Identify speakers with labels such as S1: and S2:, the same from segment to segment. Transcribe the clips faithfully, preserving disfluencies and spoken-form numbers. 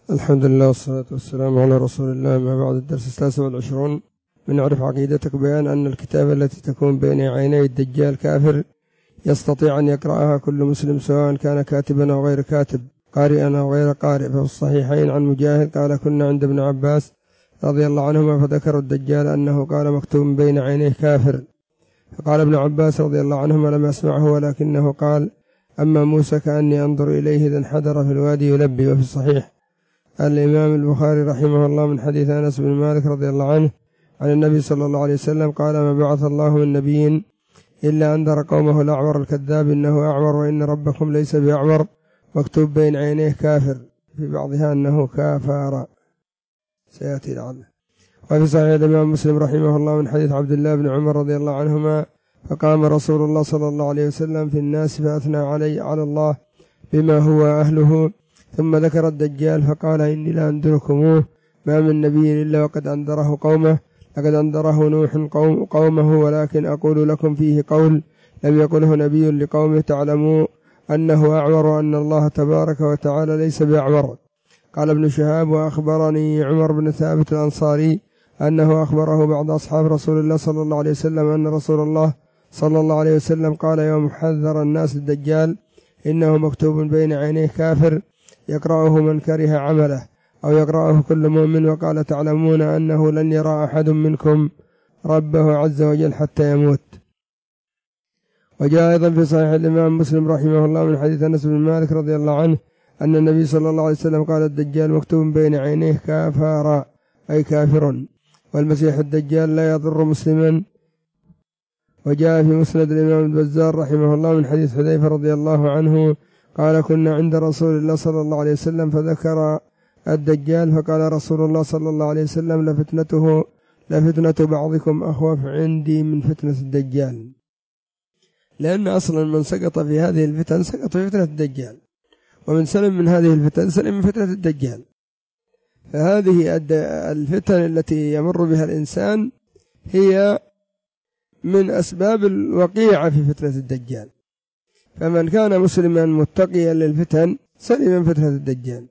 S1: الحمد لله والصلاة والسلام على رسول الله. ما بعد، الدرس التاسع والعشرون من عرف عقيدتك. بيان أن الكتابة التي تكون بين عيني الدجال كافر يستطيع أن يقرأها كل مسلم سواء كان كاتبا أو غير كاتب، قارئا أو غير قارئ. ففي الصحيحين عن مجاهد قال: كنا عند ابن عباس رضي الله عنهما فذكر الدجال أنه قال مكتوب بين عينيه كافر، فقال ابن عباس رضي الله عنهما: لم أسمعه، ولكنه قال: أما موسى كأني أنظر إليه إذا انحدر في الوادي يلبي. وفي الصحيح الإمام البخاري رحمه الله من حديث أنس بن مالك رضي الله عنه عن النبي صلى الله عليه وسلم قال: ما بعث الله من نبي إلا أنذر قومه الأعور الكذاب إنه أعور وإن ربكم ليس بأعور، مكتوب بين عينيه كافر، في بعضها أنه كافر سيأتي لعله. وفي صحيح الإمام مسلم رحمه الله من حديث عبد الله بن عمر رضي الله عنهما فقام رسول الله صلى الله عليه وسلم في الناس فأثنى علي على الله بما هو أهله، ثم ذكر الدجال فقال: إني لا أنذركموه، ما من نبي إلا وقد أنذره قومه، لقد أنذره نوح قوم قومه، ولكن أقول لكم فيه قول لم يقله نبي لقومه، تعلموا أنه أعور وأن الله تبارك وتعالى ليس بأعور. قال ابن شهاب: وأخبرني عمر بن ثابت الأنصاري أنه أخبره بعض أصحاب رسول الله صلى الله عليه وسلم أن رسول الله صلى الله عليه وسلم قال يوم حذر الناس الدجال: إنه مكتوب بين عينيه كافر يقرأه من كره عمله أو يقرأه كل مؤمن. وقال: تعلمون أنه لن يرى أحد منكم ربه عز وجل حتى يموت. وجاء أيضا في صحيح الإمام مسلم رحمه الله من حديث أنس بن مالك رضي الله عنه أن النبي صلى الله عليه وسلم قال: الدجال مكتوب بين عينيه كافر، أي كافر، والمسيح الدجال لا يضر مسلما. وجاء في مسند الإمام البزار رحمه الله من حديث حذيفة رضي الله عنه قال: كنا عند رسول الله صلى الله عليه وسلم فذكر الدجال فقال رسول الله صلى الله عليه وسلم: لفتنته لفتنة بعضكم أخوف عندي من فتنة الدجال، لأن أصلا من سقط في هذه الفتن سقط في فتنة الدجال، ومن سلم من هذه الفتن سلم من فتنة الدجال. فهذه الفتن التي يمر بها الإنسان هي من أسباب الوقيعة في فتنة الدجال، فمن كان مسلما متقيا للفتن سلم من فتنة الدجال.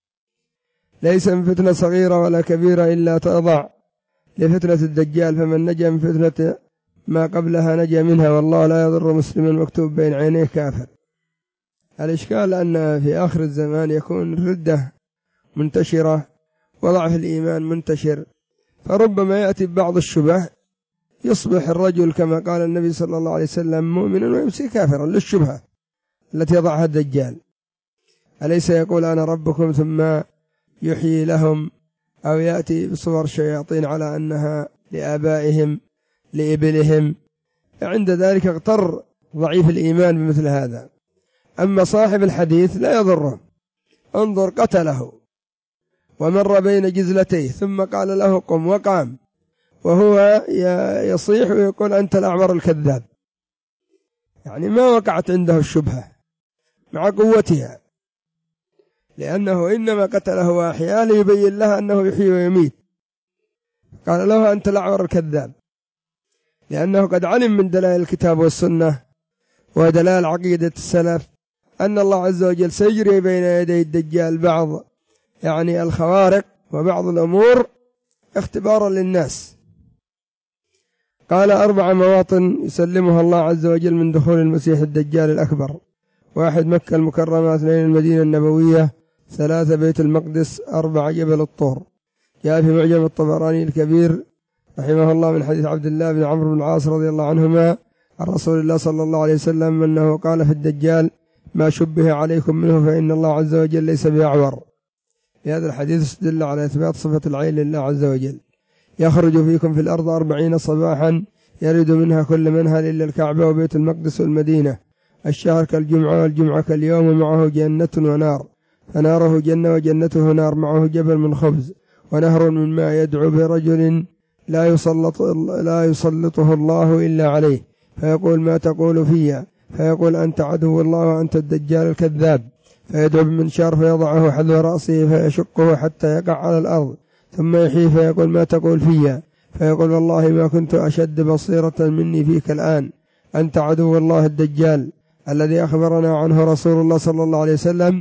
S1: ليس من فتنة صغيرة ولا كبيرة إلا تضع لفتنة الدجال، فمن نجا من فتنة ما قبلها نجا منها، والله لا يضر مسلما مكتوب بين عينيه كافر. الإشكال أن في آخر الزمان يكون الردة منتشرة وضعف الإيمان منتشر، فربما يأتي بعض الشبه يصبح الرجل كما قال النبي صلى الله عليه وسلم مؤمنا ويمسي كافرا للشبهة التي يضعها الدجال. أليس يقول أنا ربكم ثم يحيي لهم، أو يأتي بصور شياطين على أنها لآبائهم لإبلهم، عند ذلك اغتر ضعيف الإيمان بمثل هذا. أما صاحب الحديث لا يضره، انظر قتله ومر بين جزلتيه ثم قال له قم وقام، وهو يصيح ويقول أنت الأعور الكذاب، يعني ما وقعت عنده الشبهة مع قوتها، لأنه إنما قتله وأحياه ليبين لها أنه يحيي ويميت. قال له أنت الأعور الكذاب، لأنه قد علم من دلائل الكتاب والسنة ودلائل عقيدة السلف أن الله عز وجل سيجري بين يدي الدجال بعض يعني الخوارق وبعض الأمور اختبارا للناس. قال: أربع مواطن يسلمها الله عز وجل من دخول المسيح الدجال الأكبر: واحد مكة المكرمة، اثنين المدينة النبوية، ثلاثة بيت المقدس، أربعة جبل الطور. جاء في معجم الطبراني الكبير رحمه الله من حديث عبد الله بن عمرو بن العاص رضي الله عنهما عن رسول الله صلى الله عليه وسلم أنه قال في الدجال: ما شبه عليكم منه فإن الله عز وجل ليس بأعور. في هذا الحديث استدل على إثبات صفة العين لله عز وجل: يخرج فيكم في الأرض أربعين صباحا يرد منها كل منهل إلا الكعبة وبيت المقدس والمدينة، الشهر كالجمعة والجمعة كاليوم، ومعه جنة ونار، فناره جنة وجنته نار، معه جبل من خبز ونهر من ماء يدعو برجل لا يسلط لا يسلطه الله إلا عليه، فيقول: ما تقول فيها؟ فيقول: أنت عدو الله وأنت الدجال الكذاب، فيدعو بمنشار فيضعه حذو رأسه فيشقه حتى يقع على الأرض، ثم يحيي فيقول: ما تقول فيها؟ فيقول: والله ما كنت أشد بصيرة مني فيك الآن، أنت عدو الله الدجال الذي أخبرنا عنه رسول الله صلى الله عليه وسلم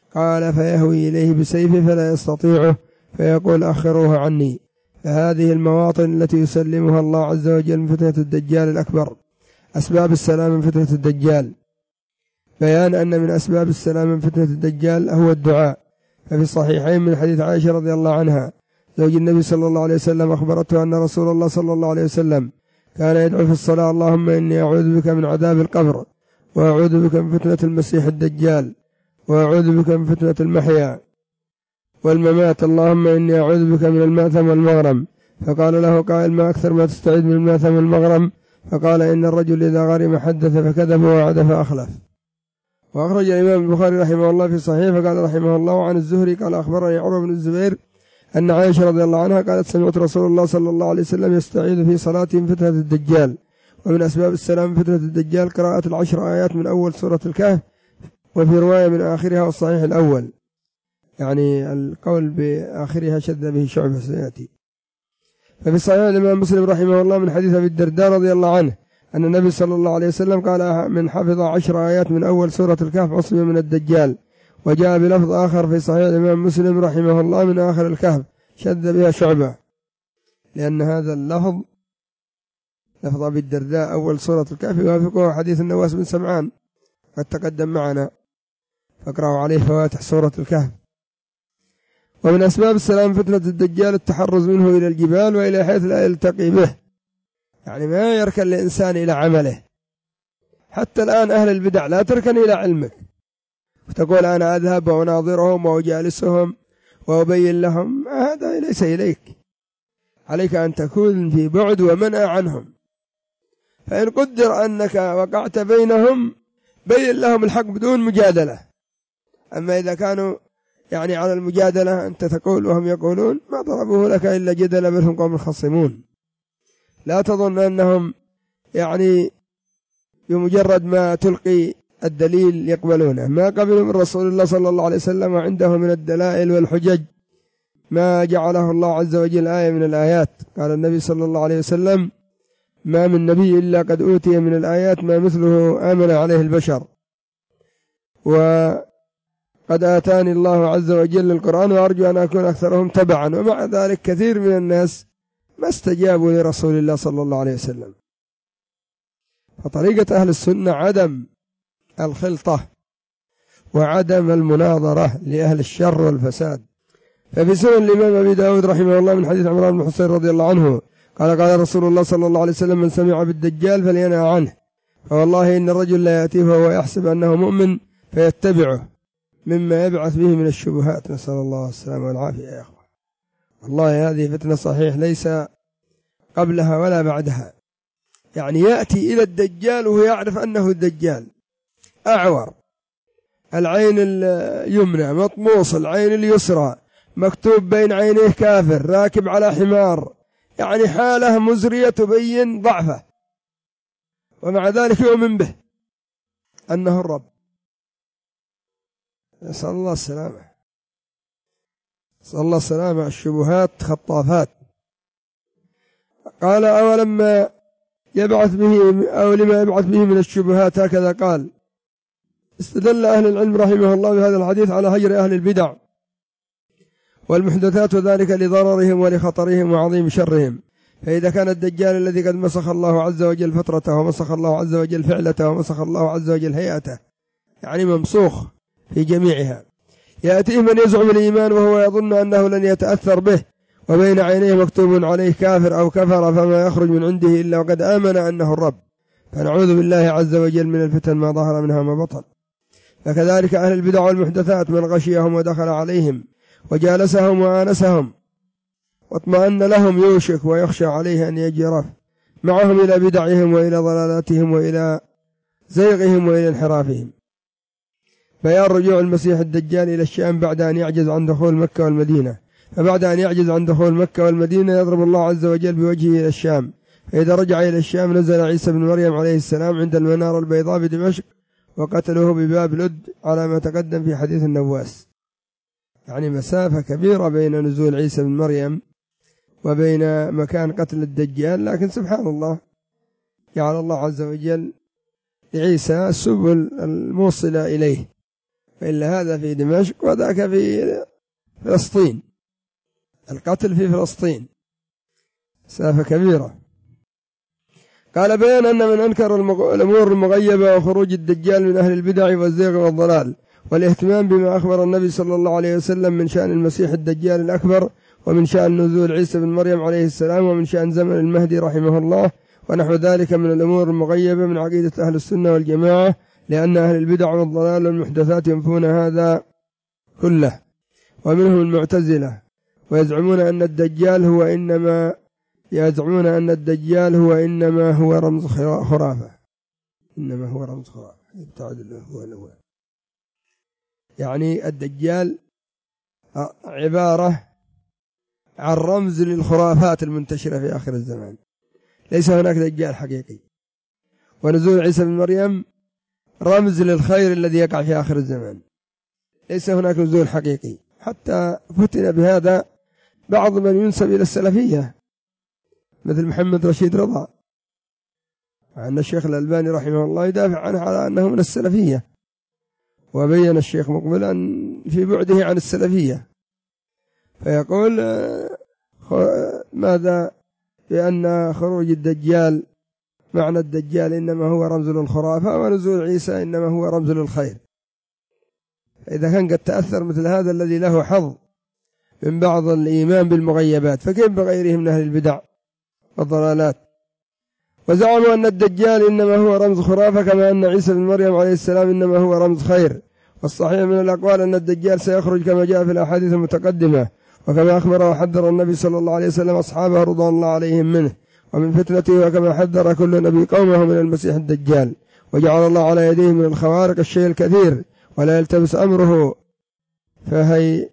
S1: قال فيهوي إليه بسيفه فلا يستطيعه فيقول أخروه عني. فهذه المواطن التي يسلمها الله عز وجل من فتنة الدجال الأكبر. أسباب السلام من فتنة الدجال. بيان أن من أسباب السلام من فتنة الدجال هو الدعاء. ففي الصحيحين من حديث عائشة رضي الله عنها زوج النبي صلى الله عليه وسلم أخبرته أن رسول الله صلى الله عليه وسلم كان يدعو في الصلاة اللهم إني أعوذ بك من عذاب القبر وأعوذ بك من فتنة المسيح الدجال وأعوذ بك من فتنة المحيا والممات اللهم إني أعوذ بك من المأثم والمغرم. فقال له قائل ما أكثر ما تستعيذ من المأثم والمغرم؟ فقال إن الرجل إذا غرم حدث فكذب ووعد فأخلف. وأخرج الإمام البخاري رحمه الله في صحيح فقال رحمه الله عن الزهري قال أخبرني عروة بن الزبير أن عائشة رضي الله عنها قالت سمعت رسول الله صلى الله عليه وسلم يستعيذ في صلاته من فتنة الدجال. ومن أسباب السلام من فتنة الدجال قراءة العشر آيات من أول سورة الكهف، وفي رواية من آخرها والصحيح الأول، يعني القول بآخرها شذ به شعبة سيأتي. ففي صحيح الإمام مسلم رحمه الله من حديث أبي الدرداء رضي الله عنه أن النبي صلى الله عليه وسلم قال من حفظ عشر آيات من أول سورة الكهف عصم من الدجال. وجاء بلفظ آخر في صحيح الإمام مسلم رحمه الله من آخر الكهف شذ بها شعبة، لأن هذا اللفظ لفظ أبي الدرداء أول سورة الكهف يوافقه حديث النواس بن سمعان قد تقدم معنا، فاقرأوا عليه فواتح سورة الكهف. ومن أسباب السلام فتنة الدجال التحرز منه إلى الجبال وإلى حيث لا يلتقي به، يعني ما يركن الإنسان إلى عمله. حتى الآن أهل البدع لا تركن إلى علمك وتقول أنا أذهب وأناظرهم وأجالسهم وأبين لهم، هذا ليس إليك، عليك أن تكون في بعد ومنع عنهم. فإن قدر أنك وقعت بينهم بين لهم الحق بدون مجادلة. أما إذا كانوا يعني على المجادلة أنت تقول وهم يقولون ما ضربوه لك إلا جدلا بل هم قوم خصمون. لا تظن أنهم يعني بمجرد ما تلقي الدليل يقبلونه. ما قبلوا من رسول الله صلى الله عليه وسلم وعنده من الدلائل والحجج ما جعله الله عز وجل آية من الآيات. قال النبي صلى الله عليه وسلم ما من نبي إلا قد أوتي من الآيات ما مثله آمن عليه البشر، وقد آتاني الله عز وجل القرآن وأرجو أن أكون أكثرهم تبعا. ومع ذلك كثير من الناس ما استجابوا لرسول الله صلى الله عليه وسلم. فطريقة أهل السنة عدم الخلطة وعدم المناظرة لأهل الشر والفساد. ففي سنن الإمام أبي داود رحمه الله من حديث عمران بن حسين رضي الله عنه قال قال رسول الله صلى الله عليه وسلم من سمع بالدجال فلينأ عنه، فوالله إن الرجل لا يأتيه وهو يحسب أنه مؤمن فيتبعه مما يبعث به من الشبهات، نسأل الله السلامة والعافية يا أخوة. والله هذه فتنة صحيح ليس قبلها ولا بعدها. يعني يأتي إلى الدجال وهو يعرف أنه الدجال، أعور، العين اليمنى مطموس، العين اليسرى مكتوب بين عينيه كافر، راكب على حمار، يعني حالة مزرية تبين ضعفه، ومع ذلك يؤمن به أنه الرب. نسأل الله السلامة، نسأل الله السلامة. الشبهات خطافات. قال أولما يبعث به أو لما يبعث به من الشبهات هكذا قال. استدل أهل العلم رحمه الله بهذا الحديث على هجر أهل البدع والمحدثات، وذلك لضررهم ولخطرهم وعظيم شرهم. فإذا كان الدجال الذي قد مسخ الله عز وجل فترته ومسخ الله عز وجل فعلته ومسخ الله عز وجل هيئته، يعني ممسوخ في جميعها، يأتيه من يزعم الإيمان وهو يظن أنه لن يتأثر به وبين عينيه مكتوب عليه كافر أو كفر، فما يخرج من عنده إلا وقد آمن أنه الرب. فنعوذ بالله عز وجل من الفتن ما ظهر منها ما بطن. فكذلك أهل البدع والمحدثات من غشيهم ودخل عليهم وجالسهم وآنسهم واطمأن لهم يوشك ويخشى عليه أن يجرف معهم إلى بدعهم وإلى ضلالاتهم وإلى زيغهم وإلى انحرافهم. بيان رجوع المسيح الدجال إلى الشام بعد أن يعجز عن دخول مكة والمدينة. فبعد أن يعجز عن دخول مكة والمدينة يضرب الله عز وجل بوجهه إلى الشام، فإذا رجع إلى الشام نزل عيسى بن مريم عليه السلام عند المنارة البيضاء بدمشق وقتلوه بباب لد على ما تقدم في حديث النواس. يعني مسافة كبيرة بين نزول عيسى بن مريم وبين مكان قتل الدجال، لكن سبحان الله جعل الله عز وجل لعيسى السبل الموصلة إليه، فإلا هذا في دمشق وذاك في فلسطين، القتل في فلسطين مسافة كبيرة. قال بيان أن من أنكر الأمور المغيبة وخروج الدجال من أهل البدع والزيغ والضلال والاهتمام بما أخبر النبي صلى الله عليه وسلم من شأن المسيح الدجال الأكبر ومن شأن نزول عيسى بن مريم عليه السلام ومن شأن زمن المهدي رحمه الله ونحو ذلك من الأمور المغيبة من عقيدة أهل السنة والجماعة، لأن أهل البدع والضلال والمحدثات ينفون هذا كله، ومنهم المعتزلة، ويزعمون أن الدجال هو إنما يزعمون أن الدجال هو إنما هو رمز خرافة، إنما هو رمز خرافة يبتعد هو الأول. يعني الدجال عبارة عن رمز للخرافات المنتشرة في آخر الزمان، ليس هناك دجال حقيقي. ونزول عيسى بن مريم رمز للخير الذي يقع في آخر الزمان، ليس هناك نزول حقيقي. حتى فتن بهذا بعض من ينسب إلى السلفية مثل محمد رشيد رضا، أن الشيخ الألباني رحمه الله يدافع عنه على أنه من السلفية، وبين الشيخ مقبل أن في بعده عن السلفية، فيقول ماذا بأن خروج الدجال معنى الدجال إنما هو رمز للخرافة ونزول عيسى إنما هو رمز للخير. إذا كان قد تأثر مثل هذا الذي له حظ من بعض الإيمان بالمغيبات، فكيف بغيره من أهل البدع والضلالات؟ وزعموا أن الدجال إنما هو رمز خرافة كما أن عيسى بن مريم عليه السلام إنما هو رمز خير. والصحيح من الأقوال أن الدجال سيخرج كما جاء في الأحاديث المتقدمة، وكما أخبر وحذر النبي صلى الله عليه وسلم أصحابه رضوان الله عليهم منه ومن فتنته، وكما حذر كل نبي قومه من المسيح الدجال، وجعل الله على يديه من الخوارق الشيء الكثير ولا يلتبس أمره، فهي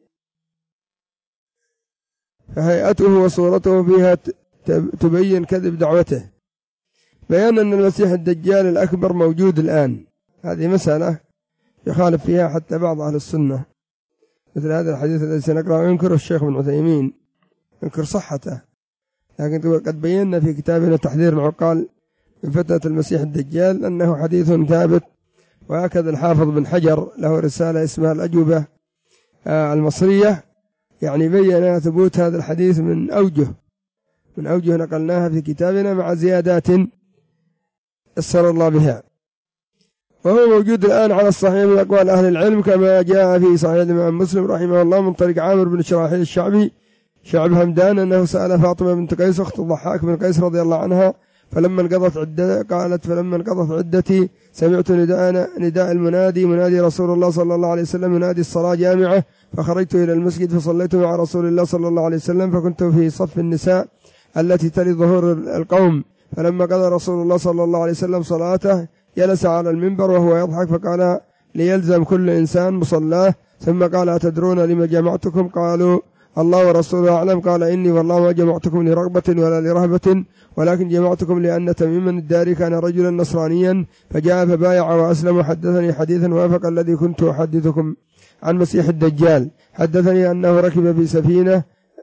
S1: فهيئته وصورته فيها تبين كذب دعوته. بيان أن المسيح الدجال الأكبر موجود الآن، هذه مسألة يخالف فيها حتى بعض أهل السنة، مثل هذا الحديث الذي سنقرأه ينكر الشيخ ابن عثيمين، ينكر صحته، لكن قد بينا في كتابنا تحذير العقال من فتنة المسيح الدجال أنه حديث ثابت. وهكذا الحافظ بن حجر له رسالة اسمها الأجوبة المصرية، يعني بيّن ثبوت هذا الحديث من أوجه من أوجه نقلناها في كتابنا مع زيادات يسر الله بها، وهو موجود الآن على الصحيح من أقوال أهل العلم كما جاء في صحيح الإمام مسلم رحمه الله من طريق عامر بن شراحيل الشعبي شعب همدان أنه سأل فاطمة بنت قيس أخت الضحاك بن قيس رضي الله عنها فلما انقضت عدة قالت فلما انقضت عدتي سمعت نداء نداء المنادي منادي رسول الله صلى الله عليه وسلم ينادي الصلاة جامعة، فخرجت إلى المسجد فصليت مع رسول الله صلى الله عليه وسلم، فكنت في صف النساء التي تلي ظهور القوم، فلما قضى رسول الله صلى الله عليه وسلم صلاته جلس على المنبر وهو يضحك فقال ليلزم كل إنسان مصلاه، ثم قال أتدرون لما جمعتكم؟ قالوا الله ورسوله أعلم. قال إني والله ما جمعتكم لرغبة ولا لرهبة، ولكن جمعتكم لأن تميما الداري كان رجلا نصرانيا فجاء فبايع وأسلم، حدثني حديثا وافق الذي كنت أحدثكم عن مسيح الدجال. حدثني أنه ركب في سفينة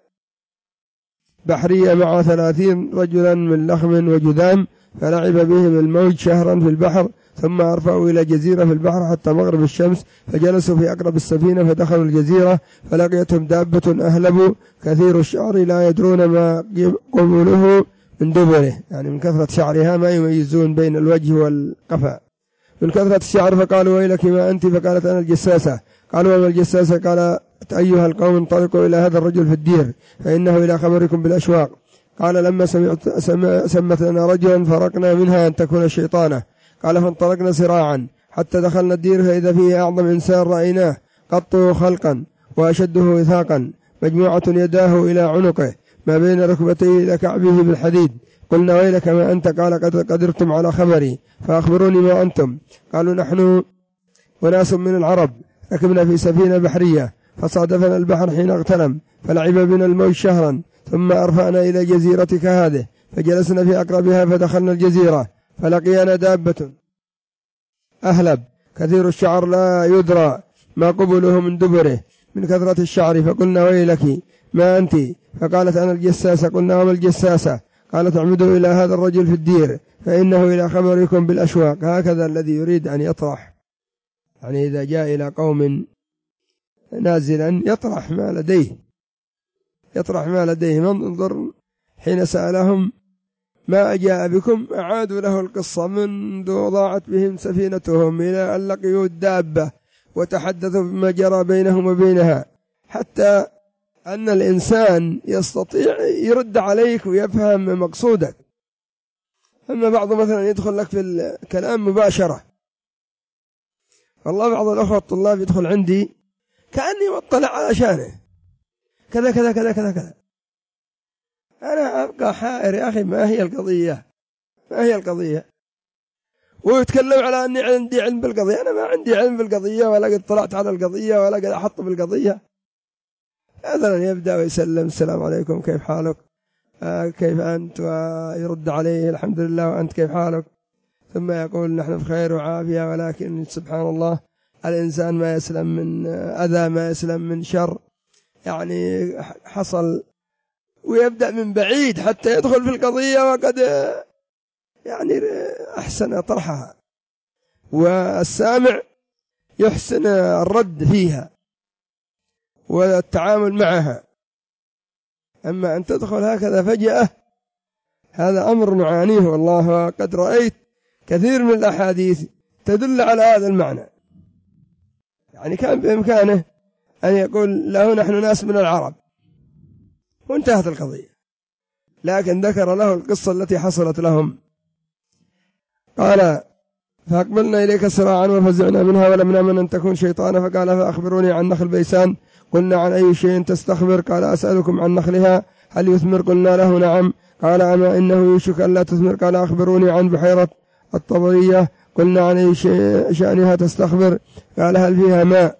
S1: بحرية مع ثلاثين رجلا من لخم وجذام، فلعب بهم الموج شهرا في البحر، ثم أرفعوا إلى جزيرة في البحر حتى مغرب الشمس، فجلسوا في أقرب السفينة فدخلوا الجزيرة فلقيتهم دابة أهلب كثير الشعر لا يدرون ما قبله من دبره، يعني من كثرة شعرها ما يميزون بين الوجه والقفا من كثرة الشعر. فقالوا ويلك ما أنت؟ فقالت أنا الجساسة. قالوا وما الجساسة؟ قال أيها القوم انطلقوا إلى هذا الرجل في الدير فإنه إلى خبركم بالأشواق. قال لما سمعت سمت لنا رجلا فرقنا منها أن تكون شيطانة. قال فانطلقنا سراعا حتى دخلنا الدير فإذا فيه أعظم إنسان رأيناه قطه خلقا وأشده وثاقا، مجموعة يداه إلى عنقه ما بين ركبتيه إلى كعبه بالحديد. قلنا ويلك ما أنت؟ قال قد قدرتم على خبري فأخبروني ما أنتم. قالوا نحن وناس من العرب ركبنا في سفينة بحرية فصادفنا البحر حين اغتنم فلعب بنا الموج شهرا، ثم أرفعنا إلى جزيرتك هذه فجلسنا في أقربها فدخلنا الجزيرة فلقينا دابة أهلب كثير الشعر لا يدرى ما قبله من دبره من كثرة الشعر. فقلنا ويلك ما أنت؟ فقالت أنا الجساسة. قلنا وما الجساسة؟ قالت اعمدوا إلى هذا الرجل في الدير فإنه إلى خبركم بالأشواق. هكذا الذي يريد أن يطرح يعني إذا جاء إلى قوم نازلا يطرح ما لديه يطرح ما لديه منظر حين سألهم ما جاء بكم أعادوا له القصة منذ ضاعت بهم سفينتهم إلى أن لقيوا الدابة وتحدثوا بما جرى بينهم وبينها، حتى أن الإنسان يستطيع يرد عليك ويفهم مقصودك. أما بعض مثلا يدخل لك في الكلام مباشرة، والله بعض الأخوة الطلاب يدخل عندي كأني مطلع على شانه كذا كذا كذا كذا كذا، أنا أبقى حائر يا أخي ما هي القضية ما هي القضية ويتكلم على أني عندي علم بالقضية. أنا ما عندي علم بالقضية ولا قد طلعت على القضية ولا قد أحط بالقضية. مثلا يبدأ ويسلم السلام عليكم كيف حالك آه كيف أنت، ويرد عليه الحمد لله وأنت كيف حالك، ثم يقول نحن بخير وعافية، ولكن سبحان الله الإنسان ما يسلم من أذى ما يسلم من شر، يعني حصل، ويبدأ من بعيد حتى يدخل في القضية وقد يعني أحسن طرحها، والسامع يحسن الرد فيها والتعامل معها. أما أن تدخل هكذا فجأة هذا أمر نعانيه والله، وقد رأيت كثير من الأحاديث تدل على هذا المعنى. يعني كان بإمكانه أن يقول له نحن ناس من العرب وانتهت القضية، لكن ذكر له القصة التي حصلت لهم. قال فأقبلنا إليك سراعا وفزعنا منها ولم نأمن أن تكون شيطانا، فقال فأخبروني عن نخل بيسان. قلنا عن أي شيء تستخبر؟ قال أسألكم عن نخلها هل يثمر؟ قلنا له نعم. قال أما إنه يوشك أن لا تثمر؟ قال أخبروني عن بحيرة الطبرية. قلنا عن أي شيء شأنها تستخبر؟ قال هل فيها ماء؟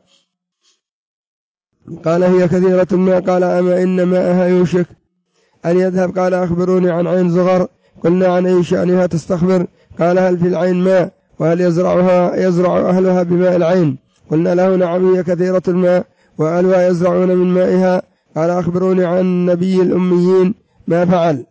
S1: قال هي كثيرة الماء. قال أما إن ماءها يوشك أن يذهب؟ قال أخبروني عن عين زغر. قلنا عن أي شأنها تستخبر؟ قال هل في العين ماء وهل يزرعها يزرع أهلها بماء العين؟ قلنا له نعم هي كثيرة الماء وأهلها يزرعون من مائها. قال أخبروني عن نبي الأميين ما فعل؟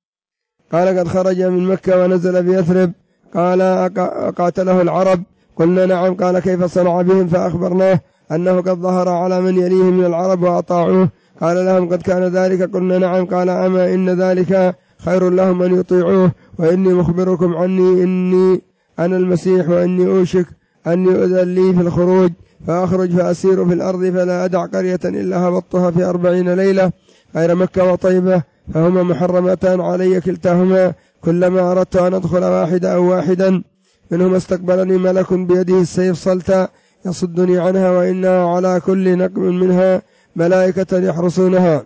S1: قال قد خرج من مكة ونزل بيثرب. قال قاتله العرب؟ قلنا نعم. قال كيف صنع بهم؟ فأخبرناه أنه قد ظهر على من يليه من العرب وأطاعوه. قال لهم قد كان ذلك؟ قلنا نعم. قال أما إن ذلك خير لهم أن يطيعوه، وإني مخبركم عني إني أنا المسيح، وإني أوشك أن يؤذن لي في الخروج فأخرج فأسير في الأرض فلا أدع قرية إلا هبطتها في أربعين ليلة غير مكة وطيبة، فهما محرمتان علي كلتاهما، كلما أردت أن أدخل واحدة أو واحدا منهما استقبلني ملك بيده السيف صلتا يصدني عنها، وإنها على كل نقم منها ملائكة يحرسونها.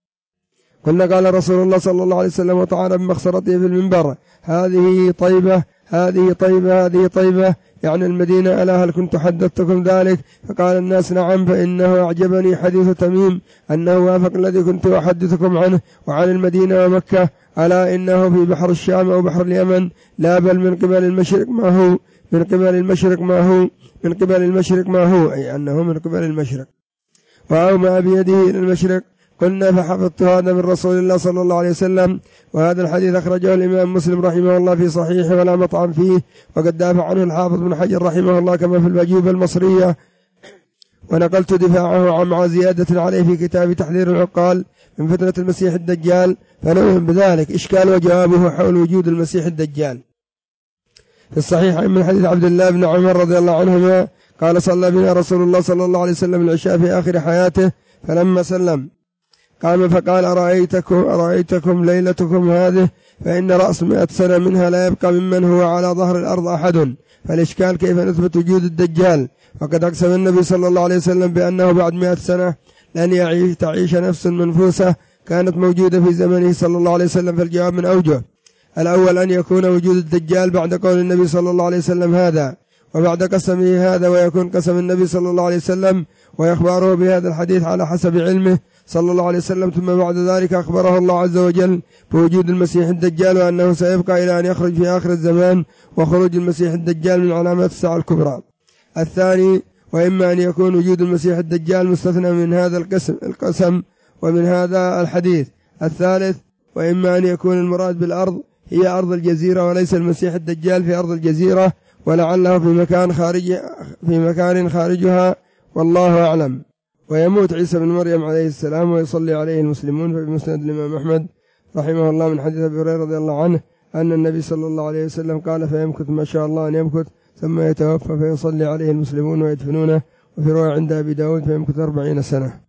S1: قلنا قال رسول الله صلى الله عليه وسلم وتعالى بمخصرته في المنبر هذه طيبة هذه طيبة هذه طيبة، يعني المدينة، ألا هل كنت حدثتكم ذلك؟ فقال الناس نعم، فإنه أعجبني حديث تميم أنه وافق الذي كنت أحدثكم عنه. وعن المدينة ومكة ألا إنه في بحر الشام أو بحر اليمن، لا بل من قبل المشرق ما هو من قبل المشرق ما هو من قبل المشرق ما هو أي أنه من قبل المشرق، وأومأ بيده إلى المشرق. قلنا فحفظت هذا من رسول الله صلى الله عليه وسلم. وهذا الحديث أخرجه الإمام مسلم رحمه الله في صحيحه ولا مطعم فيه، وقد دافع عنه الحافظ بن حجر رحمه الله كما في الوجيبة المصرية، ونقلت دفاعه عن زيادة عليه في كتاب تحذير العقال من فتنة المسيح الدجال، فنوهم بذلك إشكال وجوابه حول وجود المسيح الدجال. في الصحيح من حديث عبد الله بن عمر رضي الله عنهما قال صلى بنا رسول الله صلى الله عليه وسلم العشاء في آخر حياته، فلما سلم قام فقال أرأيتكم, أرأيتكم ليلتكم هذه فإن رأس مئة سنة منها لا يبقى ممن هو على ظهر الأرض أحد، فالإشكال كيف نثبت وجود الدجال؟ وقد أقسم النبي صلى الله عليه وسلم بأنه بعد مئة سنة لن يعيش تعيش نفس منفوسة كانت موجودة في زمنه صلى الله عليه وسلم. فالجواب من أوجه: الأول أن يكون وجود الدجال بعد قول النبي صلى الله عليه وسلم هذا، وبعد قسمه هذا، ويكون قسم النبي صلى الله عليه وسلم ويخبره بهذا الحديث على حسب علمه صلى الله عليه وسلم، ثم بعد ذلك أخبره الله عز وجل بوجود المسيح الدجال وأنه سيبقى إلى أن يخرج في آخر الزمان، وخروج المسيح الدجال من علامات الساعة الكبرى. الثاني: وإما أن يكون وجود المسيح الدجال مستثنى من هذا القسم القسم ومن هذا الحديث. الثالث: وإما أن يكون المراد بالأرض هي أرض الجزيرة وليس المسيح الدجال في أرض الجزيرة، ولعله في مكان خارج في مكان خارجها والله أعلم. ويموت عيسى بن مريم عليه السلام ويصلي عليه المسلمون. ففي مسند الإمام أحمد رحمه الله من حديث أبي هريرة رضي الله عنه أن النبي صلى الله عليه وسلم قال: فيمكث ما شاء الله أن يمكث ثم يتوفى فيصلي عليه المسلمون ويدفنونه. وفي رواية عند أبي داود: فيمكث أربعين سنة.